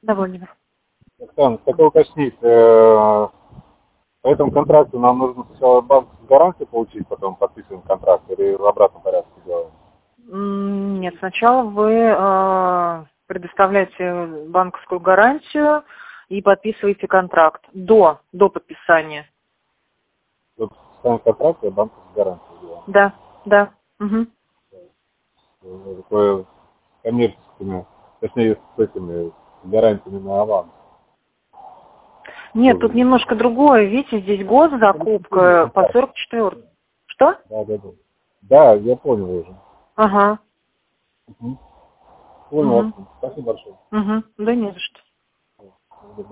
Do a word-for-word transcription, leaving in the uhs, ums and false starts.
Довольно. Оксана, хотел уточнить, э, по этому контракту нам нужно сначала банковскую гарантию получить, потом подписываем контракт, или в обратном порядке делаем? М, Нет, сначала вы э, предоставляете банковскую гарантию и подписываете контракт до, до подписания. Вот сам контракт и банковскую гарантию делаем. Да, да. Мгм. Э, Такое коммерческими, точнее с этими гарантиями на аванс. Нет, тут немножко другое. Видите, здесь госзакупка по сорок четыре. Что? Да, да, да. Да, я понял уже. Ага. Угу. Понял, Угу. Оксана. Спасибо большое. Угу. Да не за что.